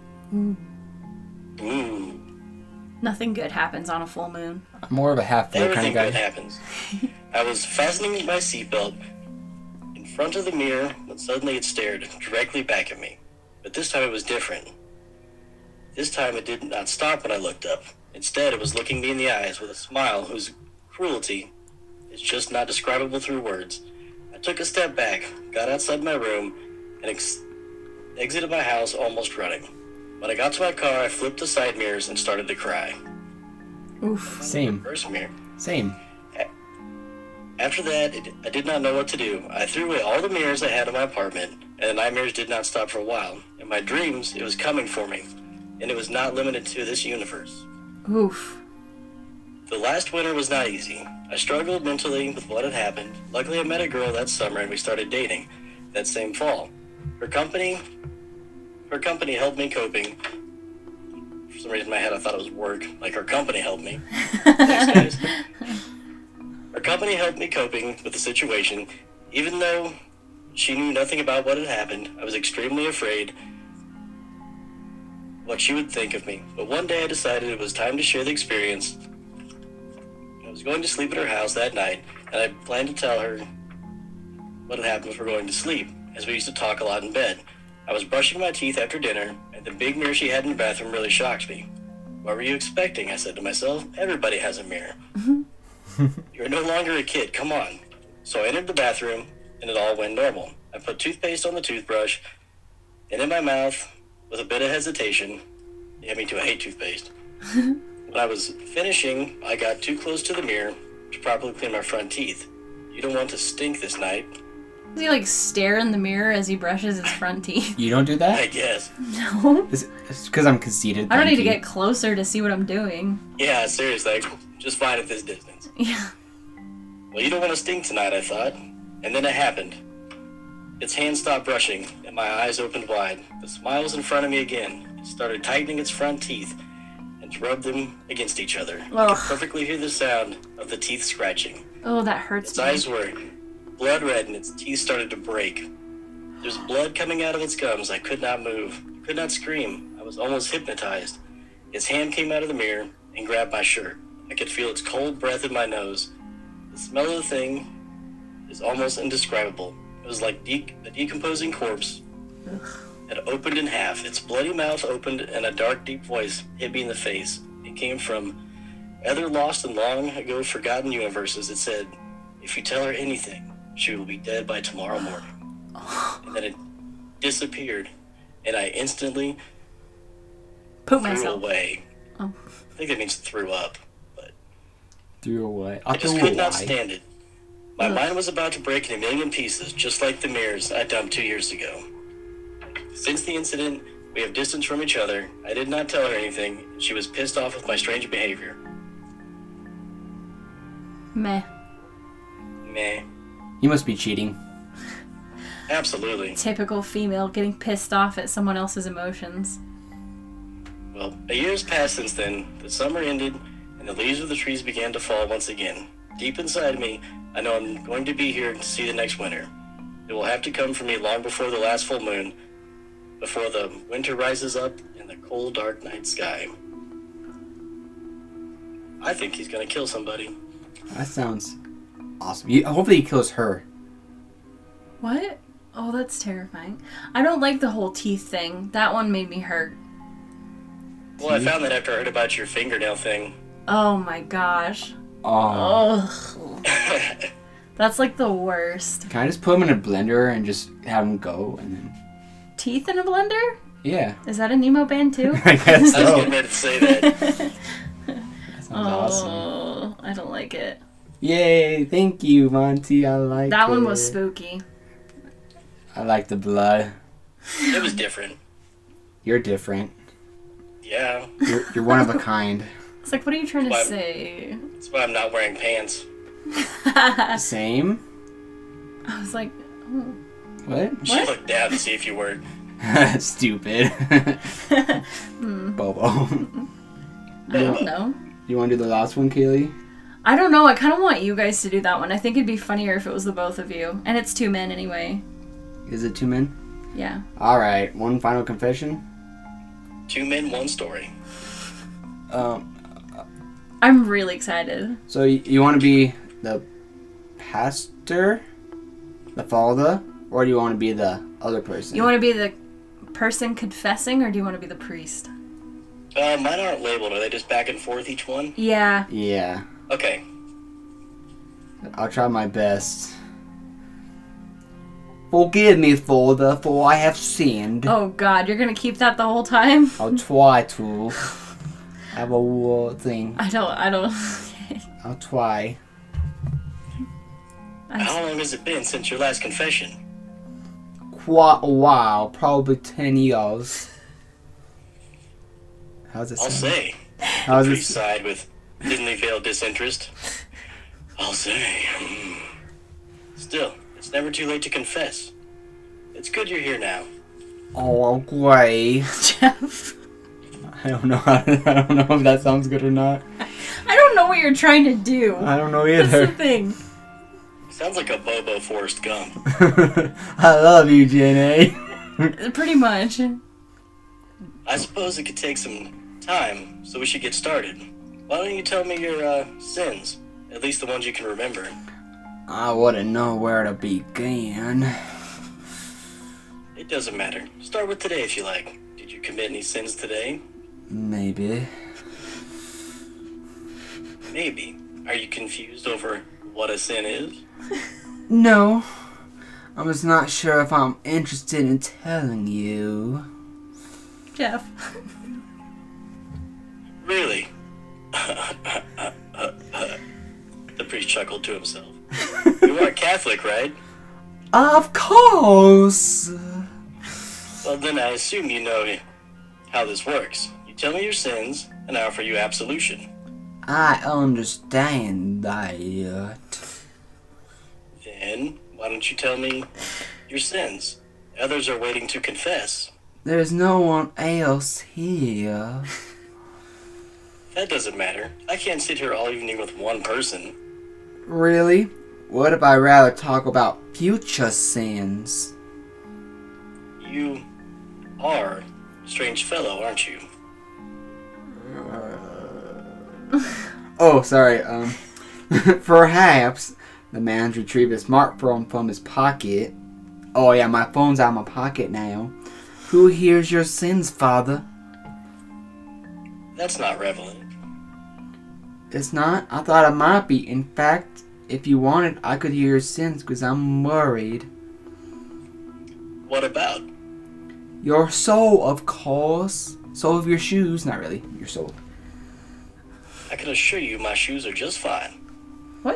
Ooh. Nothing good happens on a full moon. I'm more of a half full kind Everything of guy. good happens. I was fastening my seatbelt in front of the mirror when suddenly it stared directly back at me. But this time it was different. This time it did not stop when I looked up. Instead, it was looking me in the eyes with a smile whose cruelty is just not describable through words. I took a step back, got outside my room, and exited my house almost running. When I got to my car, I flipped the side mirrors and started to cry. Oof. Same. First mirror. Same. After that, I did not know what to do. I threw away all the mirrors I had in my apartment, and the nightmares did not stop for a while. In my dreams, it was coming for me, and it was not limited to this universe. Oof. The last winter was not easy. I struggled mentally with what had happened. Luckily, I met a girl that summer, and we started dating that same fall. Her company helped me coping. For some reason in my head I thought it was work. Like her company helped me. Thanks, guys. Her company helped me coping with the situation. Even though she knew nothing about what had happened, I was extremely afraid what she would think of me. But one day I decided it was time to share the experience. I was going to sleep at her house that night, and I planned to tell her what had happened before going to sleep, as we used to talk a lot in bed. I was brushing my teeth after dinner, and the big mirror she had in the bathroom really shocked me. What were you expecting? I said to myself. Everybody has a mirror. You're no longer a kid, come on. So I entered the bathroom, and it all went normal. I put toothpaste on the toothbrush, and in my mouth, with a bit of hesitation, yeah, me too, I hate toothpaste. When I was finishing, I got too close to the mirror to properly clean my front teeth. You don't want to stink this night, Does he like stare in the mirror as he brushes his front teeth? You don't do I that? guess. No. It's because I'm conceited. I don't need thank to you. get closer to see what I'm doing. Yeah, seriously, just fine at this distance. Yeah. Well, you don't want to stink tonight, I thought. And then it happened. Its hand stopped brushing, and my eyes opened wide. The smile was in front of me again. It started tightening its front teeth and rubbed them against each other. I Ugh. could perfectly hear the sound of the teeth scratching. Oh, that hurts Its me. eyes were blood red, and its teeth started to break. There's blood coming out of its gums. I could not move. I could not scream. I was almost hypnotized. Its hand came out of the mirror and grabbed my shirt. I could feel its cold breath in my nose. The smell of the thing is almost indescribable. It was like a decomposing corpse. It opened in half. Its bloody mouth opened, and a dark, deep voice hit me in the face. It came from other lost and long ago forgotten universes. It said, "If you tell her anything, she will be dead by tomorrow morning." And then it disappeared, and I instantly Poop threw myself. away. Oh. I think that means threw up, but Threw away. I just could not stand it. My Ugh. mind was about to break in a million pieces, just like the mirrors I dumped 2 years ago. Since the incident, we have distanced from each other. I did not tell her anything. She was pissed off with my strange behavior. Meh. Meh. You must be cheating. Absolutely. Typical female getting pissed off at someone else's emotions. Well, a year has passed since then. The summer ended, and the leaves of the trees began to fall once again. Deep inside me, I know I'm going to be here to see the next winter. It will have to come for me long before the last full moon, before the winter rises up in the cold, dark night sky. I think he's gonna kill somebody. That sounds awesome. Hopefully he kills her. What? Oh, that's terrifying. I don't like the whole teeth thing. That one made me hurt. Well, I found that after I heard about your fingernail thing. Oh my gosh. Oh. Ugh. That's like the worst. Can I just put him in a blender and just have him go and then? Teeth in a blender? Yeah. Is that a Nemo band too? I guess I was so. getting ready to say that. That sounds awesome. Oh, I don't like it. Yay! Thank you, Monty. I like That one it. was spooky. I like the blood. It was different. You're different. Yeah, You're one of a kind. It's like, what are you trying to What? say? that's why I'm not wearing pants. Same. I was like, oh. What? You should look down to see if you were. Stupid. Bobo. I don't know. You want to do the last one, Kaylee? I don't know. I kind of want you guys to do that one. I think it'd be funnier if it was the both of you. And it's 2 men anyway. Is it 2 men? Yeah. All right. One final confession. 2 men, 1 story. I'm really excited. So you want to be the pastor, the father, or do you want to be the other person? You want to be the person confessing, or do you want to be the priest? Mine aren't labeled. Are they just back and forth each one? Yeah. Yeah. Okay. I'll try my best. Forgive me, Father, for I have sinned. Oh God, you're gonna keep that the whole time? I'll try to have a thing. I don't. I'll try. How long has it been since your last confession? Quite a while, probably 10 years. How's it I'll sound? say. How's Priest it? sighed with thinly veiled disinterest. I'll say. Still, it's never too late to confess. It's good you're here now. Oh, great. Jeff. I don't know. I don't know if that sounds good or not. I don't know what you're trying to do. I don't know That's the either. thing. Sounds like a Bobo Forrest Gump. I love you, Jenny. Pretty much. I suppose it could take some time, so we should get started. Why don't you tell me your sins? At least the ones you can remember. I wouldn't know where to begin. It doesn't matter. Start with today if you like. Did you commit any sins today? Maybe. Maybe. Are you confused over what a sin is? No. I'm just not sure if I'm interested in telling you. Jeff. Really? The priest chuckled to himself. You are Catholic, right? Of course! Well, then I assume you know how this works. You tell me your sins, and I offer you absolution. I understand that. Then, why don't you tell me your sins? Others are waiting to confess. There's no one else here. That doesn't matter. I can't sit here all evening with one person. Really? What if I rather talk about future sins? You are a strange fellow, aren't you? Oh, sorry, perhaps. The man's retrieved a smartphone from his pocket. Oh yeah, my phone's out of my pocket now. Who hears your sins, Father? That's not relevant. It's not? I thought it might be. In fact, if you wanted, I could hear your sins because I'm worried. What about? Your soul, of course. Soul of your shoes. Not really. Your soul. I can assure you my shoes are just fine. What?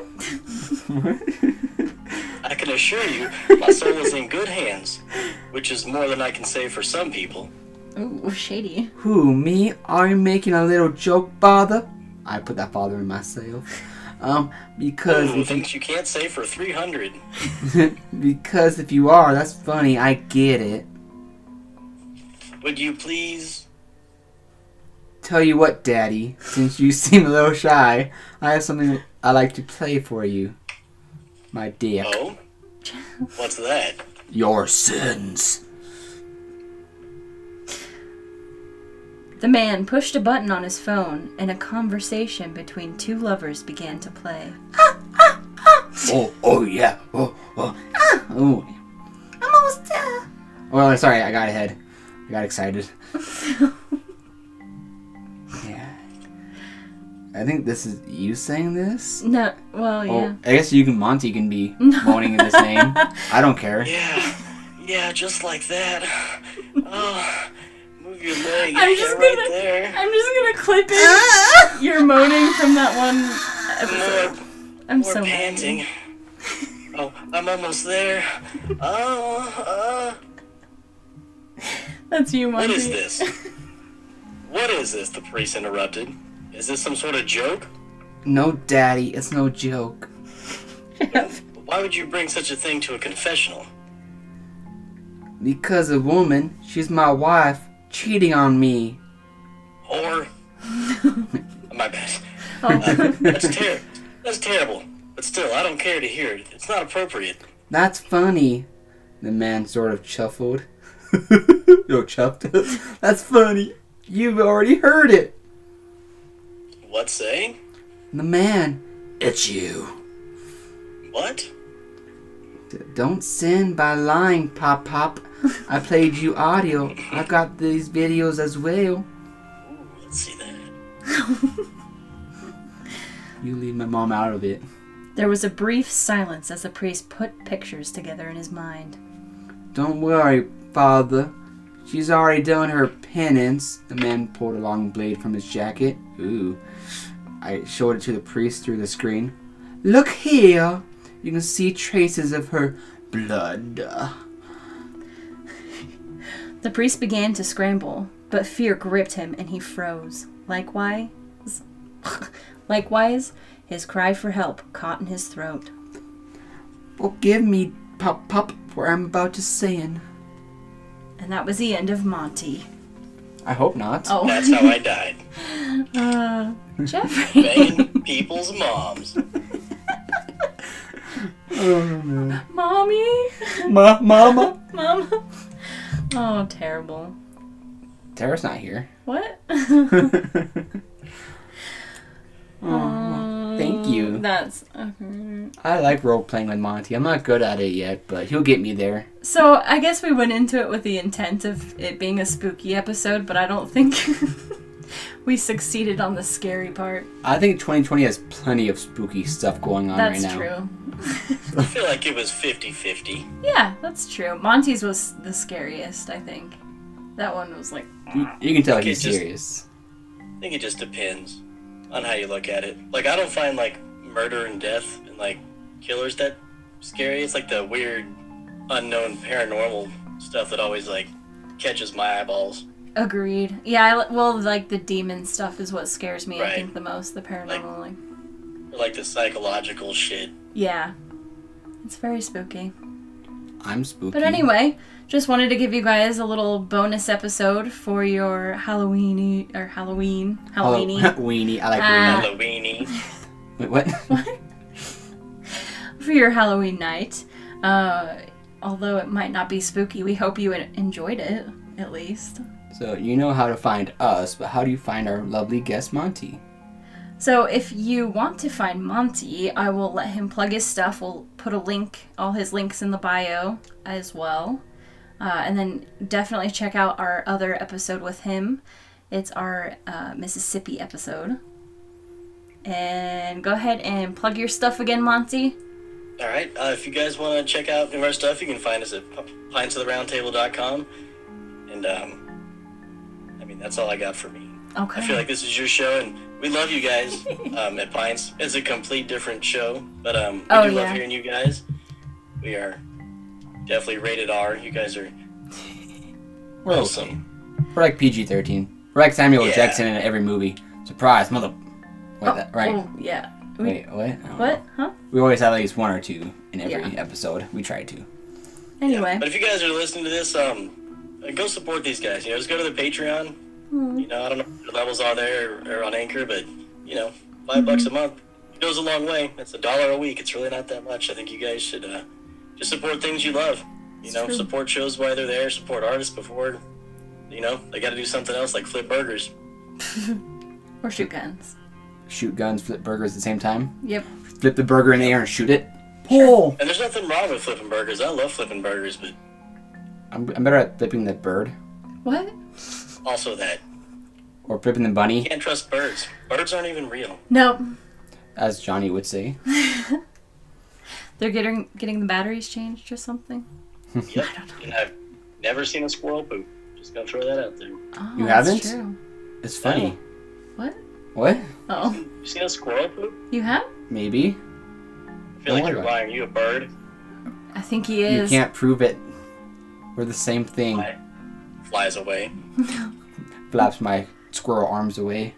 I can assure you my soul is in good hands, which is more than I can say for some people. Ooh, shady. Who, me? Are you making a little joke, Father? I put that father in myself. Because Ooh, if things you can't say for 300. because if you are, that's funny. I get it. Would you please? Tell you what, Daddy. Since you seem a little shy, I have something I like to play for you. My dick. Oh? What's that? Your sins. The man pushed a button on his phone, and a conversation between two lovers began to play. Oh yeah. Oh. I'm almost there. Well, sorry, I got ahead. I got excited. Yeah. I think this is you saying this. No, well, yeah. Oh, I guess Monty can be moaning in this name. I don't care. Yeah, just like that. Oh, move your leg. I'm just right gonna, there. I'm just gonna clip in your moaning from that one episode. I'm More so panting. mad. Oh, I'm almost there. That's you, Monty. What is this? What is this? The priest interrupted. Is this some sort of joke? No, Daddy, it's no joke. Why would you bring such a thing to a confessional? Because a woman, she's my wife, cheating on me. Or my bad. Oh. That's terrible. But still, I don't care to hear it. It's not appropriate. That's funny. The man sort of chuffled. Chuffed. That's funny. You've already heard it. What say? The man. It's you. What? Don't sin by lying, Pop. I played you audio. I got these videos as well. Ooh, let's see that. You leave my mom out of it. There was a brief silence as the priest put pictures together in his mind. Don't worry, Father. She's already done her penance. The man pulled a long blade from his jacket. Ooh. I showed it to the priest through the screen. Look here. You can see traces of her blood. The priest began to scramble, but fear gripped him and he froze. Likewise, his cry for help caught in his throat. Forgive me, Pop, for I'm about to sin. And that was the end of Monty. I hope not. Oh. That's how I died. Jeffrey. Banging people's moms. Oh, no. Mommy. Mama? Mama. Oh, terrible. Tara's not here. What? Oh, thank you. That's... I like role-playing with Monty. I'm not good at it yet, but he'll get me there. So, I guess we went into it with the intent of it being a spooky episode, but I don't think we succeeded on the scary part. I think 2020 has plenty of spooky stuff going on right now. That's true. I feel like it was 50-50. Yeah, that's true. Monty's was the scariest, I think. That one was like... You can tell Okay, he's just- serious. I think it just depends on how you look at it. Like, I don't find, like, murder and death and, like, killers that scary. It's, like, the weird, unknown paranormal stuff that always, like, catches my eyeballs. Agreed. Yeah, well, like, the demon stuff is what scares me, I Right. think, the most. The paranormal, like... Or, like, the psychological shit. Yeah. It's very spooky. I'm spooky. But anyway, just wanted to give you guys a little bonus episode for your Halloween. Halloweeny. I like weenie. Halloweeny. Wait, what? For your Halloween night. Although it might not be spooky, we hope you enjoyed it, at least. So you know how to find us, but how do you find our lovely guest Monty? So if you want to find Monty, I will let him plug his stuff. We'll put a link, all his links in the bio as well. And then definitely check out our other episode with him. It's our Mississippi episode. And go ahead and plug your stuff again, Monty. All right. If you guys want to check out any of our stuff, you can find us at pintsoftheroundtable.com. And, I mean, that's all I got for me. Okay. I feel like this is your show, and we love you guys at Pines. It's a complete different show, but we do love hearing you guys. We are definitely rated R. You guys are We're awesome. okay. We're like PG-13. We're like Samuel Yeah. Jackson in every movie. Surprise, mother... Wait, that, right. Oh, yeah. Wait, what? Oh. What? Huh? We always have at least one or two in every Yeah. episode. We try to. Anyway. But if you guys are listening to this, go support these guys. You know, just go to the Patreon. You know, I don't know what the levels are there or on Anchor, but, you know, $5 a month. It goes a long way. That's $1 a week. It's really not that much. I think you guys should just support things you love. You know, support shows while they're there. Support artists before, you know, they got to do something else like flip burgers. Or shoot guns. Shoot guns, flip burgers at the same time. Yep. Flip the burger in the air and shoot it. Pull! And there's nothing wrong with flipping burgers. I love flipping burgers, but I'm better at flipping the bird. What? also that Or flipping the bunny, you can't trust birds. Birds aren't even real. Nope. as Johnny would say. They're getting the batteries changed or something. Yep. And I've never seen a squirrel poop. Just gonna throw that out there. Oh, You that's haven't? True. It's funny. What? What? Oh, You seen a squirrel poop? you have? Maybe. I feel Don't like worry you're about lying. You a bird? I think he You is. can't prove it. We're the same thing. Flies away. Flaps my squirrel arms away.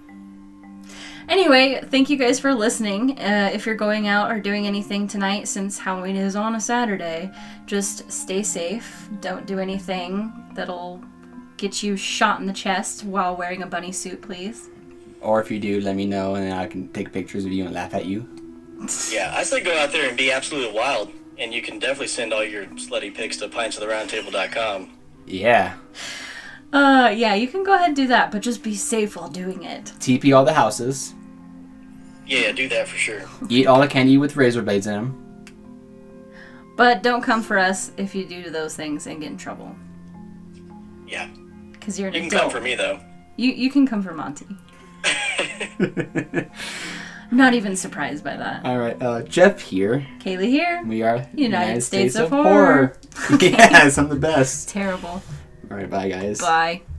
Anyway, thank you guys for listening. If you're going out or doing anything tonight, since Halloween is on a Saturday, just stay safe. Don't do anything that'll get you shot in the chest while wearing a bunny suit, please. Or if you do, let me know and then I can take pictures of you and laugh at you. Yeah, I say go out there and be absolutely wild. And you can definitely send all your slutty pics to pintsoftheroundtable.com. Yeah. Yeah, you can go ahead and do that, but just be safe while doing it. TP all the houses. Yeah, do that for sure. Eat all the candy with razor blades in them. But don't come for us if you do those things and get in trouble. Yeah. Because you're an You can adult. come for me, though. You can come for Monty. Not even surprised by that. Alright, Jeff here. Kaylee here. We are United States of Horror. Yes, I'm the best. Terrible. Alright, bye guys. Bye.